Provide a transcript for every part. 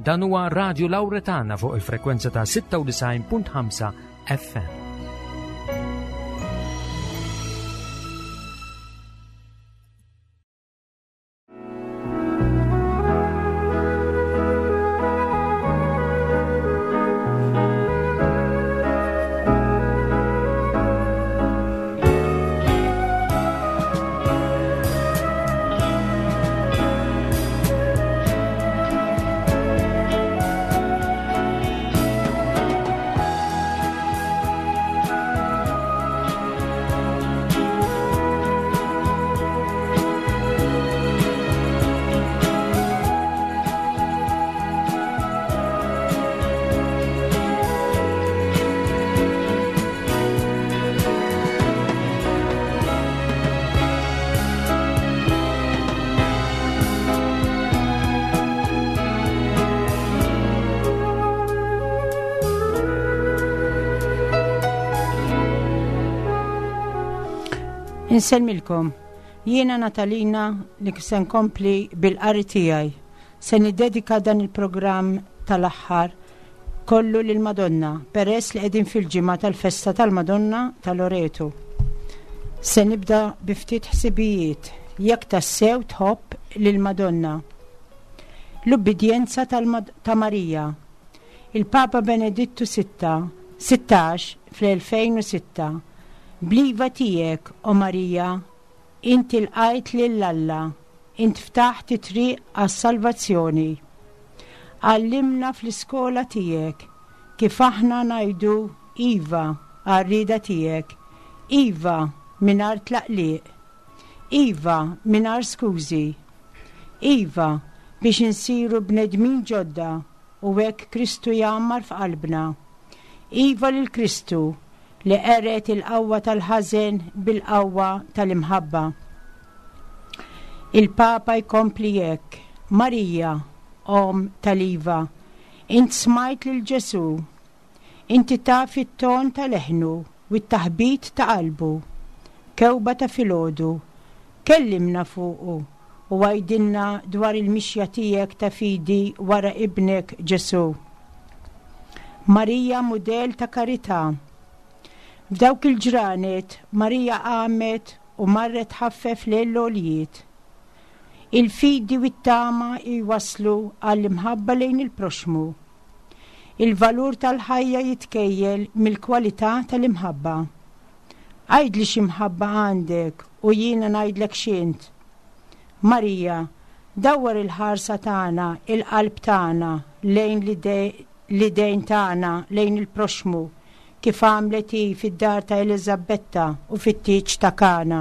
Dan huwa Radio Lawretana fuq il-frekwenza ta' 96.5 FM. Inselmilkom, jiena Natalina li se nkompli bil-qari tiegħi. Se niddedika dan il-programm tal-aħħar kollu lil Madonna peress li qegħdin fil-ġimgħa tal-festa tal-Madonna tal-Loreto. Se nibda bi ftit ħsibijiet jekk tassew tħobb lil Madonna. L-ubbidjenza ta' Marija. Il-Papa Benedittu 16 fl-2006 Bliva tiegħek, o Marija, inti l-qajt lill-Alla, int ftaħt triq għas-salvazzjoni. Għallimna fl-iskola tiegħek kif aħna ngħidu Iva għar-rieda tiegħek, Iva mingħajr tlaqliq, Iva mingħajr skużi, Iva biex insiru bnedmin ġodda u hekk Kristu jgħammar f'qalbna. Iva lil Kristu li qeret il-qawwa tal-ħażen bil-qawwa tal-imħabba. Il-Papa jkompli hekk. Marija, om tal-Iva, int smajt lil Ġesu, inti taf it-ton tal-eħnu u t-taħbit ta' qalbu, kewba ta' filgħodu, kellimna fuqu u għajdilna dwar il-mixja tiegħek ta' fidi wara ibnek Ġesu. Marija mudell ta' karità. F'dawk il-ġranet Marija qamet u marret ħaffef lejl-għoljiet. Il-fidi u t-tama jwaslu għall-imħabba lejn il-proxmu. Il-valur tal-ħajja jitkejjel mill-kwalità tal-imħabba. Għajdli x'imħabba għandek u jiena ngħidlek x'int. Marija, dawwar il-ħarsa tagħna, il-qalb tagħna lejn l-idejn tagħna lejn il-proxmu. Kif għamlet fid-dar ta' Elizabetta u fit-tieġ ta' Kana.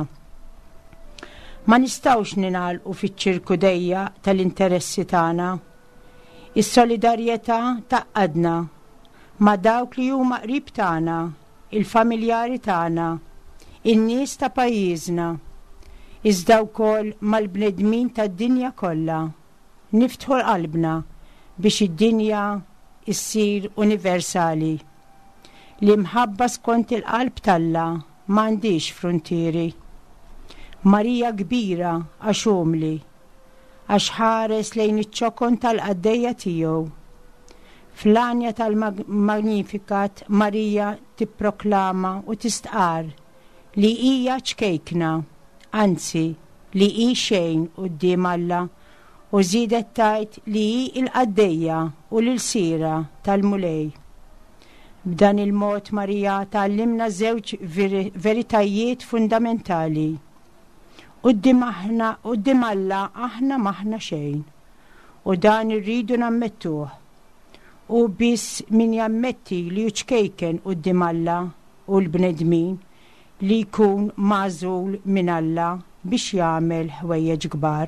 Ma nistawx ninalqu fiċ-ċirku dejja tal-interessi tagħna. Is-solidarjetà taqadna ma' dawk li huma qrib tagħna, il-familjari tagħna, in-nies ta' pajjiżna. Iżda wkoll mal-bnedmin tad-dinja kollha. Niftħu qalbna biex id-dinja issir universali. L-imħabba skont il-qalb talla m'għandix frontieri. Marija kbira għax umli, għax ħares lejn iċ-ċokon tal-qaddejja tiegħu. Fl-anja tal-Magnificat Marija tipproklama u tistqar li hija ċkejkna, anzi li hi xejn quddiem Alla u żiedet tajt li hi il-qaddejja u l-sira tal-mulej. B'dan il-mod Marija tallimna żewġ veritajiet fundamentali. Quddiem Alla aħna maħna xejn. U dan irridu nammettuh. U biss min jammetti li ċkejken quddiem Alla u l-bnedmin li jkun magħżul minn Alla biex jagħmel ħwejjeġ kbar.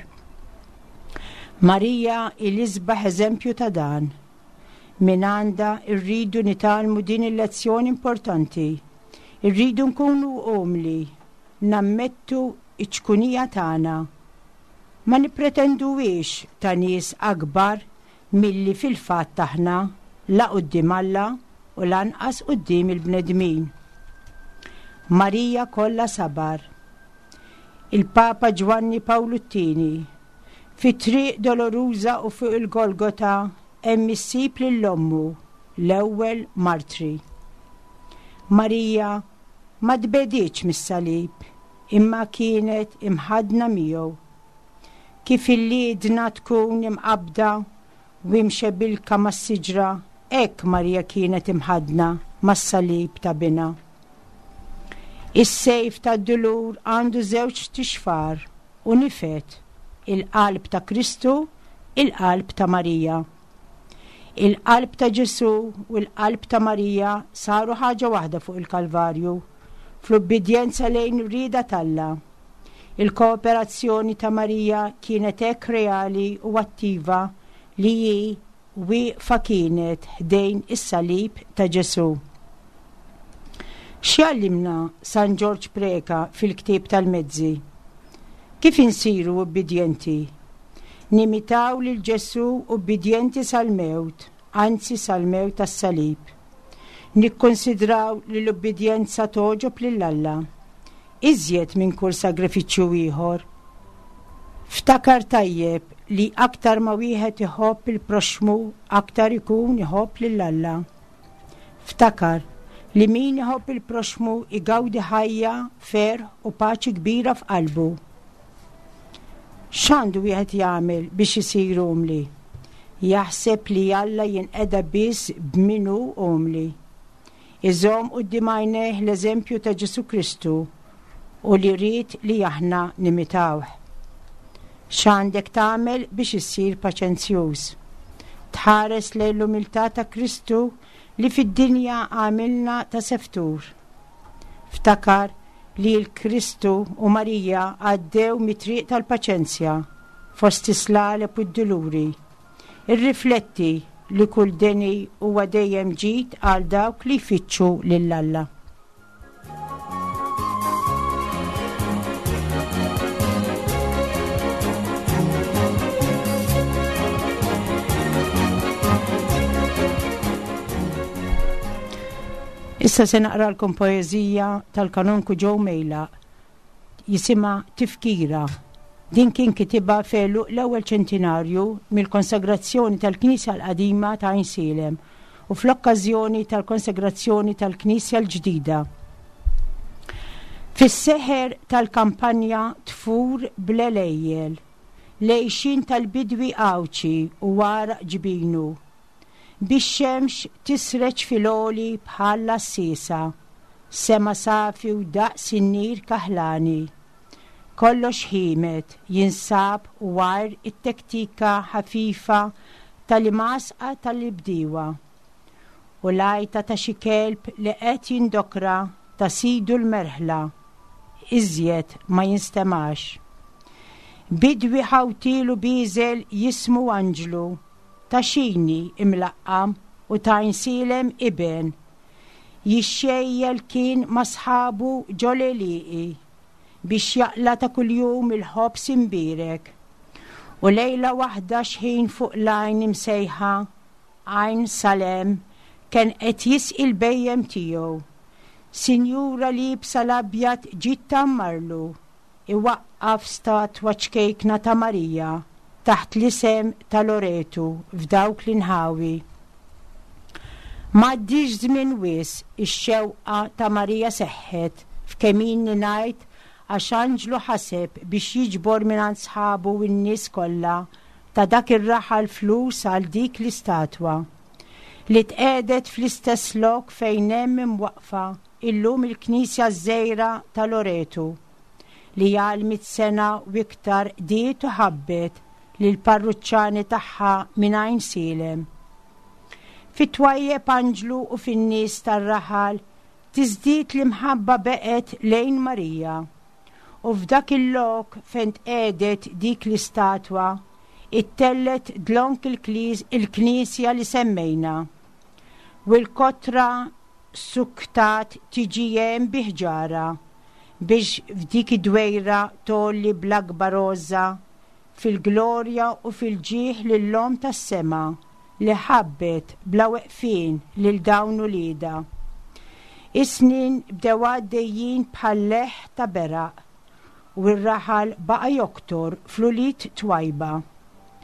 Marija il-isbaħ eżempju ta' dan. Min għanda irridu nitalmu din il-lezzjoni importanti. Irridu nkunu umli, nammettu iċkunija tagħna. Ma nippretenduwiex ta' nies akbar milli fil-fatt aħna la quddiem Alla u lanqas quddiem il-bnedmin. Marija kollha sabar. Il-Papa Giovanni Paolo II fit-triq doloruża u fuq il-Golgota emmissib lill-ommu l-ewwel martri. Marija ma tbediċ mis-salib imma kienet imħadna miegħu. Kif il-liedna tkun imqabda u imxebilka mas-siġra, hekk Marija kienet imħadna mas-salib ta' bina. Is-sejf tad-dulur għandu żewġ tixfar u nifet il-qalb ta' Kristu, il-qalb ta' Marija. Il-qalb ta' Ġesu u l-qalb ta' Marija saru ħaġa waħda fuq il-Kalvarju, fl-ubbidjenza lejn rida t'Alla. Il-kooperazzjoni ta' Marija kienet hekk reali u attiva li hi wieqfa kienet ħdejn is-salib ta' Ġesu. X'jallimna San George Preka fil-ktieb tal-Mezzi? Kif insiru ubbidjenti? Nimitaw lil Ġesu ubbidjenti sal-mewt, anzi sal-mewt tas-salib. Nikkonsidraw li l-ubbidjenza toġob lill-Alla iżjed minn kull sagrifiċċju ieħor. Ftakar tajjeb li aktar ma wieħed iħobb il-proxmu aktar ikun iħobb lill-Alla. Ftakar li min iħobb il-proxmu igawdi ħajja, ferħ u paċi kbira f'qalbu. X'għandu wieħed jagħmel biex isir umli? Jaħseb li Alla jinqeda biss b'minu umli. Iżomm quddiem għajnejh l-eżempju ta' Ġesu Kristu u li rrid li aħna nimitawh. X'għandek tagħmel biex issir paċenzjuż? Tħares lejn l-umiltà ta' Kristu li fid-dinja għamilna ta' seftur. Ftakar li l-Kristu u Marija għaddew mit-triq tal-paċenzja fost islaleb u d-duluri. Irrifletti li kull deni huwa dejjem ġid għal dawk li jfittxu lill-Alla. Issa se naqralkom poeżija tal-kanonku Joe Mejla jisimha Tifkira. Din kien kitibha f'Eluq l-ewwel ċentinarju mill-konsagrazzjoni tal-Knisja l-Qadima ta' Għajnsilem u fl-okkażjoni tal-konsagrazzjoni tal-Knisja l-ġdida. Fis-seħer tal-kampanja Tfur bl-Elejjel, lejxin tal-bidwi qawċi u waraq ġbinu, bix-xemx tisreċ fil-oli bħalla s-sisa, sema safi u daqs in-nir kaħlani. Kollox ħimet jinsab u war it-tektika ħafifa tal-imasqa tal-ibdiwa u lajta ta' xi kelb li qed jindokra ta' sidu l-merħla, iżjed ma jinstemax. Bidwi ħawtilu biżel jismu Anġlu, ta' xini imlaqqam u ta' Għajnsilem iben, jixxejjel kien ma' sħabu ġoleliqi biex jaqla ta' kuljum il-ħobs imbirek. U lejla waħda xħin fuq lajn imsejħa Għajn Salem kien qed jisqi l-bejjem tiegħu. Sinjura libsa l-abjad ġiet tammarlu, iwaqqaf statwa ċkejkna ta' Marija taħt l-isem ta' Loretu f'dawk l-inħawi. M'għaddix żmien wis ix-xewqa ta' Marija seħħet f'kemin ngħid għax Anġlu ħaseb biex jiġbor mingħand sħabu u n-nies kollha ta' dak ir-raħal flus għal dik l-istatwa li tqedet fl-istess lok fejn hemm imwaqfa illum il-Knisja żgħira ta' Loretu li għal 100 sena u iktar diet u ħabbet lil parruċċani tagħha minn Għajnsilem. Fit-twajjeb Anġlu u fin-nies tar-raħal tiżdied l-imħabba beqet lejn Marija u f'dak il-lok fejn tqedet dik l-istatwa ittellet dlonk il-Knisja li semmejna u l-kotra suktat tiġijem biħġara biex f'dik id-dwejra tolli bl-akbar rozza fil-glorja u fil-ġieħ lill-lom tas-sema li ħabbet bla weqfin lil dawn ulieda. Is-snin bdew għaddejjin bħal-leħ ta' beraq u r-raħal baqa' joktor fl-ulied twajba.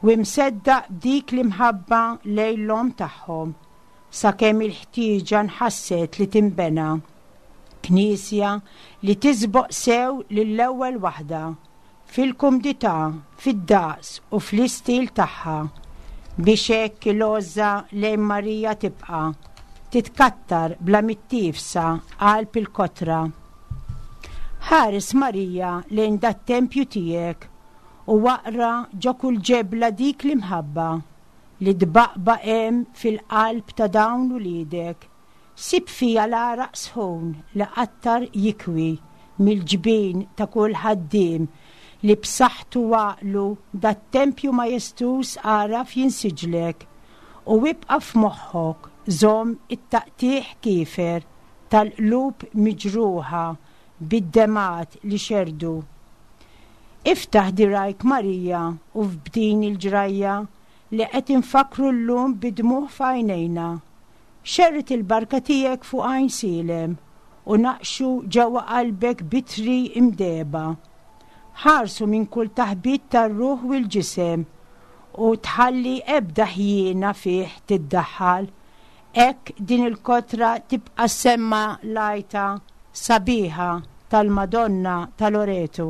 u mseddaq b'dik li mħabba lejlhom tagħhom sakemm il-ħtieġa nħasset li timbena. Knisja li tiżboq sew lill-ewwel waħda fil-kumdità, fid-daqs u fl-istil tagħha biex hekk il-għoża lejn Marija tibqa' titkattar bla mittifsa qalb il-kotra. Ħares Marija lejn dat-tempju tiegħek u waqra ġo kull ġebla dik li mħabba li tbaqba' hemm fil-qalb ta' dawn ulidek. Sib fija l-għaraq sħun li qattar jikwi mill-ġbien ta' kull ħaddiem li b'saħħtu waqlu dat-tempju majestus għaraf jinsiġlek u wibqa' f'moħħok żomm it-taqtieħ kiefer tal-qlub miġruħa bid-demat li xerdu. Iftaħ dirajk Marija u f'bdin il-ġrajja li qed infakru llum bidmuħ f'għajnejna. Xerrit il-barka tiegħek fuq għajn silem u naqxu ġewwa qalbek bitri imdeba. Ħarsu minn kull taħbit tar-ruħ u l-ġisem u tħalli ebda ħjiena fih tiddaħħal. Hekk din il-kotra tibqa' semma lajta sabiħa tal-Madonna tal-Loreto.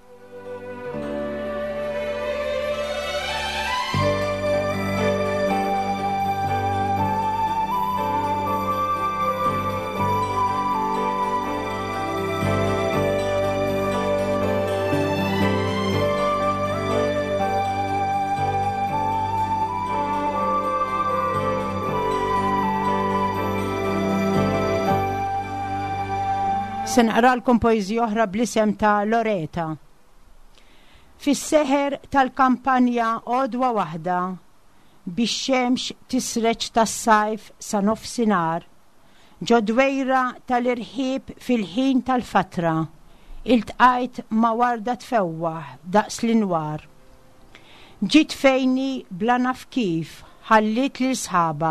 Se naqralkom poeżija oħra bl-isem ta' Loreta. Fis-seħer tal-kampanja għodwa waħda bix-xemx tisreċ tas-sajf sa nofsinhar, ġo dwejra tal-irħieb fil-ħin tal-fatra, iltqajt ma' warda tfewwaħ daqs l-inwar. Ġiet fejni bla naf kif, ħallit li sħaba.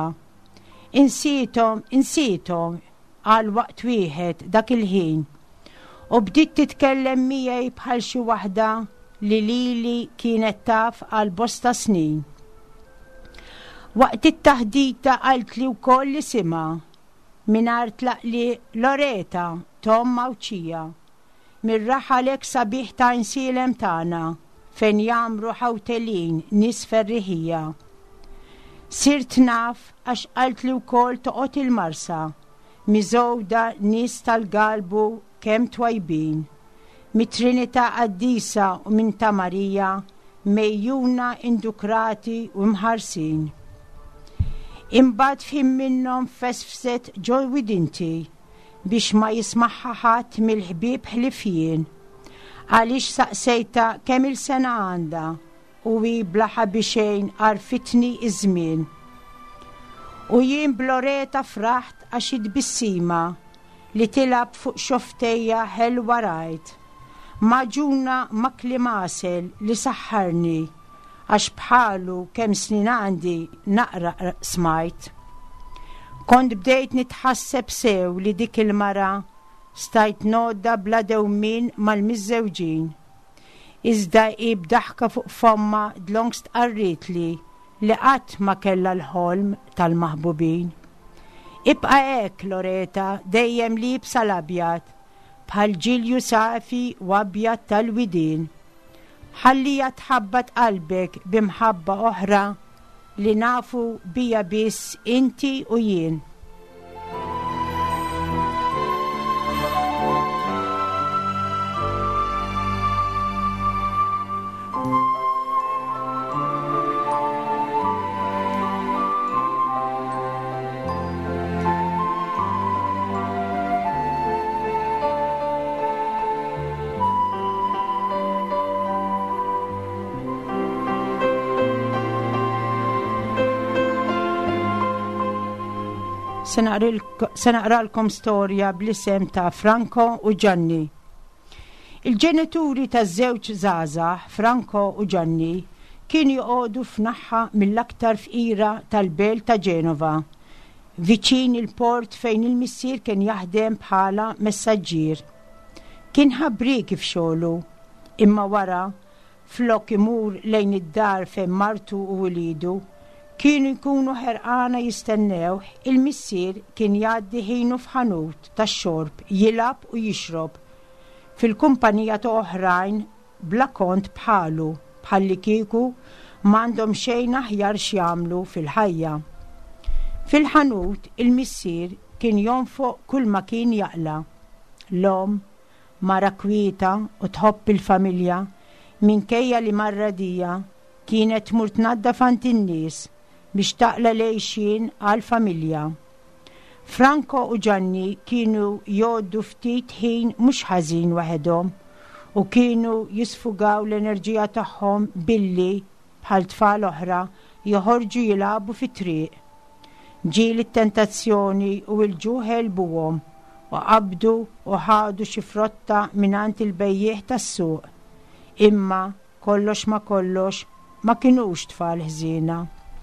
Insietom għal waqt wieħed dak il-ħin u bdiet titkellem miegħi bħal xi waħda li lili kienet taf għal bosta snin. Waqt it-taħdita qalt li wkoll li sima mingħajr tlaqli Loreta Tom Mawċija mir-raħalek sabiħ ta' insilem tagħna fejn jagħmlu ħawtelin nies ferriħija. Sirt naf għax qalt li wkoll toqgħod il-marsa miżowda nies tal-galbu kemm twajbin, mit-Trinità Qaddisa u minn ta' Marija mejjuna indukrati u mħarsin. Imbagħad fim minnhom fesfset ġo widinti biex ma jismaħħa ħadd mill-ħbieb ħlifjien għaliex saqsejta kemm il-sena għandha u hi blaħa bixejn għarfitni iż-żmien. U jien b'Loreta fraħt għax id-bissima li tilab fuq xoftejja ħelwa rajt. Maġuna makli masel li saħħarni għax bħalu kemm snin għandi naqra smajt. Kont bdejt nitħasseb sew li dik il-mara stajt nodda bla dewmien mal-miżżewġin. Iżda b'daħka fuq fomma dlongst qarritli li qatt ma kellha l-ħolm tal-maħbubin. Ibqa' hekk Loreta dejjem libsa l-abjad bħal ġilju safi u abjad tal-widin. Ħallija tħabbat qalbek bimħabba oħra li nafu bija biss inti u jien. Se naqralkom storja bl-isem ta' Franco u Gianni. Il-ġenituri ta' żewġ żgħażagħ, Franco u Gianni, kienu joqogħdu f'naħħa mill-aktar fqira tal-belt ta' Ġenova, viċin il-port fejn il-missier kien jaħdem bħala messaġġier. Kien ħabbri kif xogħlu, imma wara flok imur lejn id-dar fejn martu u wilidu, kienu jkunu ħerqana jistennew, il-missier kien jgħaddi ħinu f'ħanut tax-xorb, jilab u jixrob fil-kumpanija ta' oħrajn bla kont bħalu, bħalli kieku m'għandhom xejn aħjar x'jagħmlu fil-ħajja. Fil-ħanut il-missier kien jonfoq kull ma kien jaqla. L-om, mara kwieta u tħobb il-familja, minkejja li marradija kienet tmur tnaddaf għand in-nies biex taqla lejxin għall-familja. Franco u Gianni kienu jgħoddu ftit ħin mhux ħażin waħedhom u kienu jisfugaw l-enerġija tagħhom billi bħal tfal oħra joħorġu jilagħbu fit-triq. Ġieli t-tentazzjoni u l-ġuħ ħelbuhom u qabdu u ħadu xi frotta mingħand il-bejjieħ tas-suq. Imma kollox ma kinux tfal ħżiena.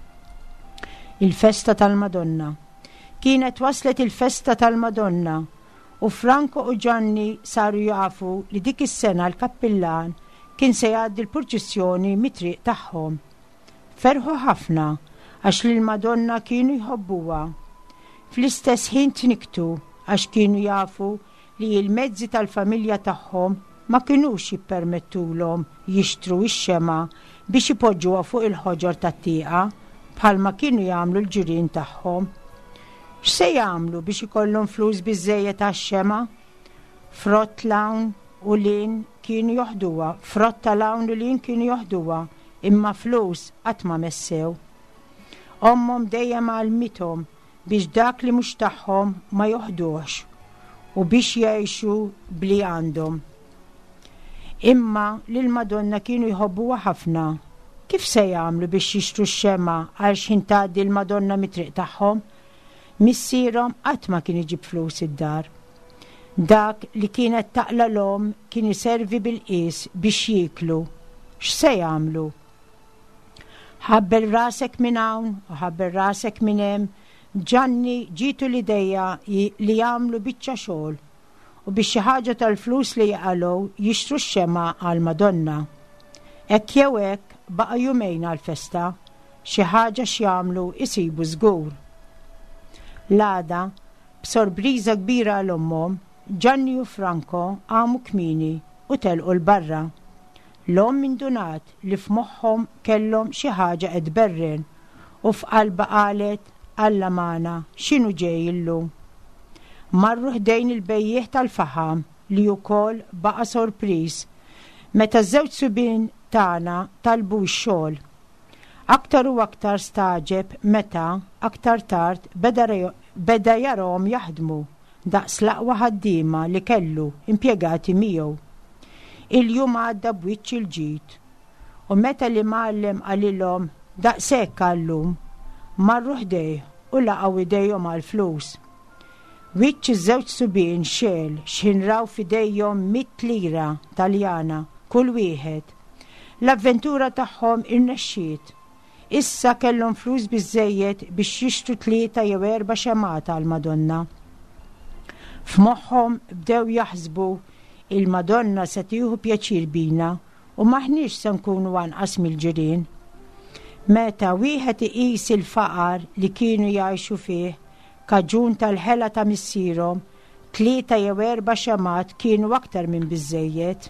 Il-festa tal-Madonna. Kienet waslet il-festa tal-Madonna u Franco u Gianni saru jafu li dik is-sena l-kappillan kien se jgħaddi l-purċissjoni mit-triq tagħhom. Ferħu ħafna għax li l-Madonna kienu jħobbuha. Fl-istess ħin tniktu għax kienu jafu li l-mezzi tal-familja tagħhom ma kinux jippermettulhom jixtru x-xema biex ipoġġuha fuq il-ħoġor tat-tieqa bħalma kienu jagħmlu l-ġirien tagħhom. X'se jagħmlu biex ikollhom flus biżżejjed għax-xema? Frott lawn u lin kienu joħduha, frott ta' lawn u lin kienu joħduha, imma flus qatt ma messew. Ommhom dejjem għalmithom biex dak li mhux tagħhom ma joħduhx u biex jgħixu bli għandhom. Imma lill-Madonna kienu jħobbuha ħafna. Kif se jagħmlu biex jixtru x-xema għal x'in tgħaddi l-Madonna mit-triq tagħhom? Missierhom qatt ma kien iġib flus id-dar. Dak li kienet taqla l-om kien iservi bil-qis biex jieklu. X'se jagħmlu? Ħabbel rasek minn hawn u ħabbel rasek minn hemm, Gianni ġitu l-idea li jagħmlu biċċa xogħol u biex xi ħaġa tal-flus li jaqalgħu jixtru x-xema għall-Madonna. Hekk jew hekk baqa' jumejn għall-festa, xi ħaġa x'jagħmlu isibu żgur. L-għada, b'sorpriża kbira għal ommhom, Gianni u Franco għamu kmieni u telqu l-barra. L-om indunat li f'moħħhom kellhom xi ħaġa qed berren u f'qalba qalet Alla magħna x'inhu ġej illum. Marru ħdejn il-bejjieħ tal-faħam li wkoll baqa' sorpriż meta ż-żewġ subien tagħna talbu x-xogħol. Aktar u aktar staġeb meta aktar tard beda jarahom jaħdmu daqs l-aqwa ħaddiema li kellu impjegati miegħu. Il-jum għadda b'wiċċ il-ġid u meta li mgħallem qalilhom daqshekk għallum marru ħdejh u laqgħu idejhom għall-flus. Wiċċ iż-żewġ subien xel x'inraw f'idejhom 100 lira Taljana kull wieħed. L-avventura tagħhom irnexxiet. Issa kellhom flus biżżejjed biex jixtru 3 jew 4 xemata għall-Madonna. F'moħħhom bdew jaħsbu il-Madonna se tieħu pjaċir bina u maħniex se nkunu anqas mill-ġirien. Meta wieħed iqis il-faqar li kienu jgħixu fih kaġun tal-ħela ta' missierhom, 3 jew 4 xemat kienu aktar minn biżżejjed.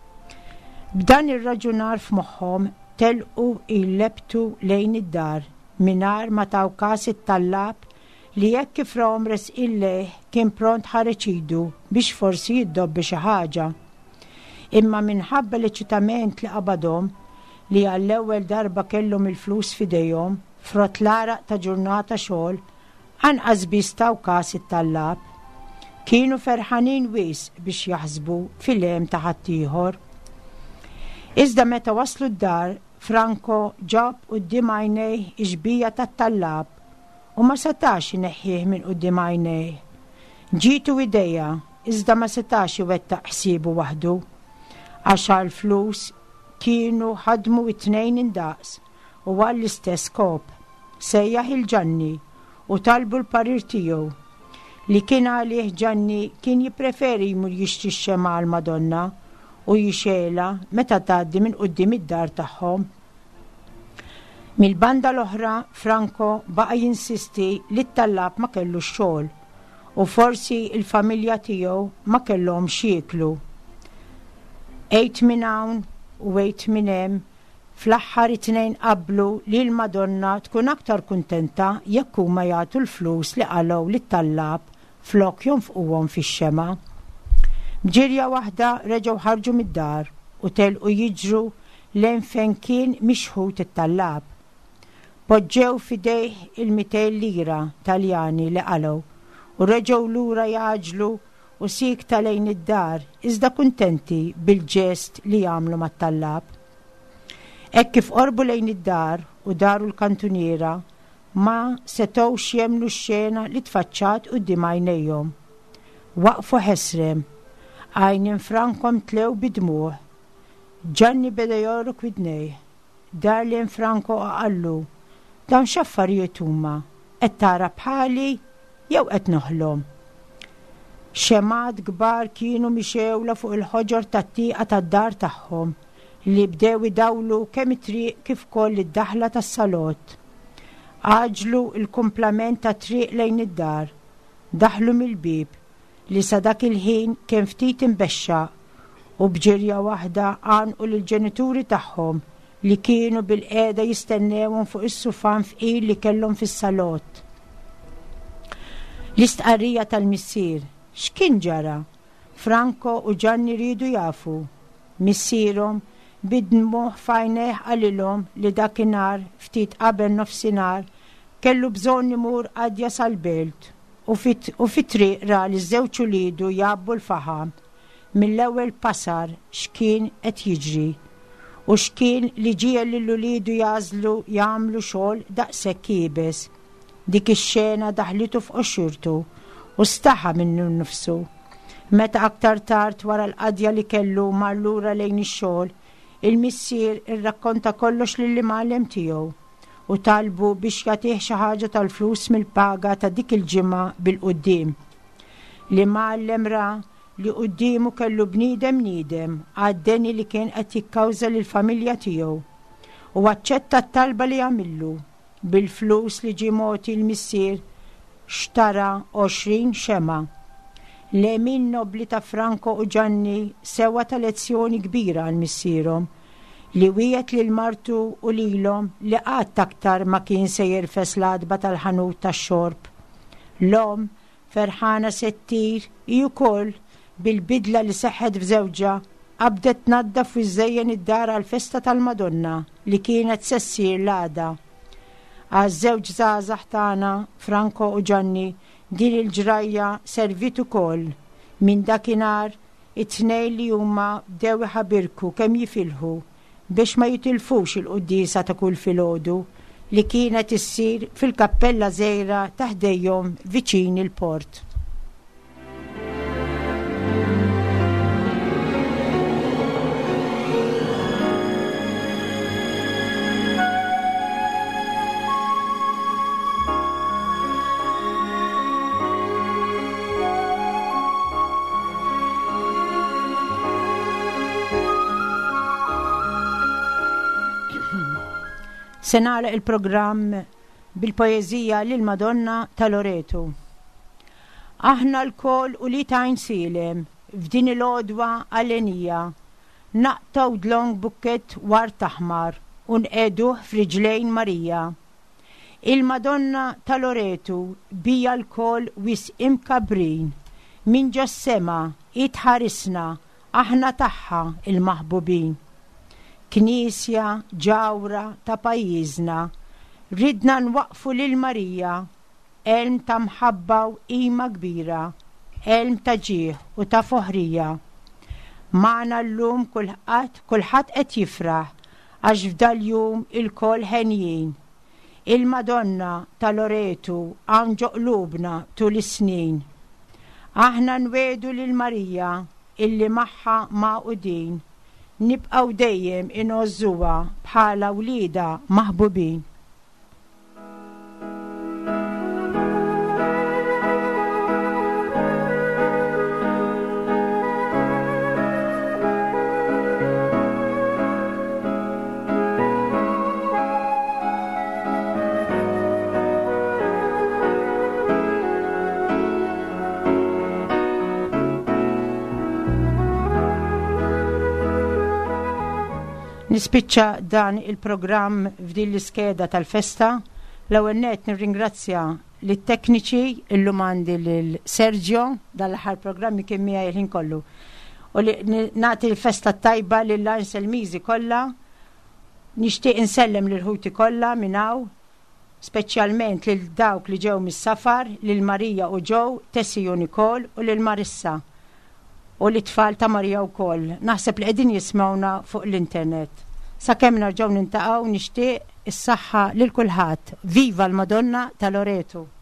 B'dan ir-raġunar f'moħħhom telqu jlebtu lejn id-dar mingħajr ma taw każ it-tallab li jekk kif rahom resqillejh kien pront ħareċidu biex forsi jiddobbi xi ħaġa. Imma minħabba l-eċitament li qabadhom li għall-ewwel darba kellhom il-flus f'idejhom frott l-għaraq ta' ġurnata xogħol anqas biss taw każ it-tallab. Kienu ferħanin wis biex jaħsbu fil-hemm ta' ħaddieħor. Iżda meta waslu d-dar, Franco ġab quddiem għajnejh ix-xbija tat-tallab u ma setax ineħħih minn quddiem għajnejh. Ġitu idejja iżda ma setax iwettaq ħsiebu waħdu għax għall-flus kienu ħadmu it-tnejn indaqs u għall-istess skop. Sejjaħ il-Gianni u talbu l-parir tiegħu li kien għalih Gianni kien jippreferi jmur jixtri x-xema għall-Madonna u jixela meta tgħaddi minn quddiem id-dar tagħhom. Mill-banda l-oħra Franco baqa' jinsisti li t-tallab ma kellux xogħol u forsi il-familja tiegħu ma kellhomx jieklu. Għejt minn hawn u għejt minn hemm, fl-aħħar it-tnejn qablu li l-Madonna tkun aktar kuntenta jekk huma jagħtu l-flus li qalgħu lit-tallab flok jonfquhom fix-xema. Bġirja waħda reġgħu ħarġu mid-dar u telqu jiġru lejn fejn kien mixħut it-tallab. Poġġew fidejh il-200 lira Taljani li qalgħu u reġgħu lura jaġlu u sikta lejn id-dar iżda kuntenti bil-ġest li jagħmlu mat-tallab. Hekk kif qorbu lejn id-dar u daru l-kantuniera ma setgħux jemmnu x-xena li tfaċċat quddiem għajnejhom. Waqfu ħesrem, għajnien Franco mtlew bidmuħ. Gianni beda jorrok widnej. Dar lejn Franco għallu, dawn x'affarijiet huma, qed tara bħali jew qed noħlom. Xemad kbar kienu mixewla fuq il-ħoġor tat-tieqa tad-dar tagħhom li bdew idawlu kemm it-triq kif ukoll id-daħla tas-salott. Għaġlu il-kumplament ta' triq lejn id-dar, daħlu mill-bib li sa dak il-ħin kien ftit imbexxaq u bġirja waħda għanqu lill-ġenituri tagħhom li kienu bil-qiegħda jistennewhom fuq is-sufan fqir li kellhom fis-salott. L-istqarrija tal-missier x'kien ġara? Franco u Gianni ridu jafu. Missierhom bidmuh fajnejh għalilhom li dakinhar ftit qabel nofsinhar kellu bżonn imur għadja sal-belt u fit-triq ra li ż-żewġ ulidu jabbu l-faħam mill-ewwel pasar x'kien qed jiġri u x'kien li ġie lill-ulidu jażlu jagħmlu xogħol daqshekk kiebes. Dik ix-xena daħlitu f'qoxxurtu u staħa minnu nnifsu. Meta aktar tard wara l-qadja li kellu mar lura lejn ix-xogħol, il-missier irrakkonta kollox lill-imgħallem tiegħu u talbu biex jagħtih xi ħaġa tal-flus mill-paga ta' dik il-ġimgħa bil-quddiem. L-imgħallem ra li quddiemu kellu bniedem għad-deni li kien qed jikkawża lill-familja tiegħu u aċċetta t-talba li għamillu. Bil-flus li ġie mogħti l-missier xtara 20 xema. L-emin nobli ta' Franco u Gianni sewa ta' lezzjoni kbira għal missierhom li wiegħed lil martu u lilhom li qatt aktar ma kien se jirfes l-adba tal-ħanut tax-xorb. L-om ferħana settir hi wkoll bil-bidla li seħħet f'żewġha qabdet tnaddaf u żżejjen id-dar għall-festa tal-Madonna li kienet se ssir l-għada. Għaż-żewġ żgħażagħ tagħna Franco u Gianni din il-ġrajja servit ukoll minn dakinhar it-tnejn li huma bdew iħabirku kemm jifilħu biex ma jitilfux il-quddiesa ta' kull filgħodu li kienet issir fil-kappella żgħira ta' ħdejhom viċin il-port. Se nagħlaq il-programm bil-poeżija lil Madonna ta' Loreto. Aħna l-kol u li tajn silem f'din il-għodwa għalenija naqtaw dlong bukket war taħmar u nqeduh f'riġlejn Marija. Il-Madonna ta' Loreto bija l-kol wis imkabrin min ġossema itħarisna aħna taħħa il-maħbubin. Knisja ġawra ta' pajjiżna, ridna nwaqfu lil Marija, elm ta' mħabba u qima kbira, elm ta' ġieħ u ta' foħrija. Magħna llum kulħadd qed jifraħ għax f'dal-jum il-kol ħenjin. Il-Madonna ta' Loreto għan ġo qlubna tul is-snin. Aħna nwedu lil Marija illi magħha maqudin. Nibqaw dejjem inozzuha bħala wlieda maħbubin. Nispiċċa dan il-programm f'din l-iskeda tal-festa. L-ewwel nett nirringrazzja lit-tekniċi illum għandi lil Sergio dal-aħħar programmi kien miegħi l-ħin kollu. U li nagħti l-festa tajba lil Lars il-Miżi kollha. Nixtieq insellem lil ħuti kollha minn hawn, speċjalment lil dawk li ġew mis-safar, lil Marija u ġew, Tessi u Nikol u lil Marissa. U l-tfal ta' Marija wkoll. Naħseb li qegħdin jismawna fuq l-internet. Sakemm nerġgħu nintaqgħu nixtieq is-saħħa lil kulħadd. Viva l-Madonna ta' Loreto!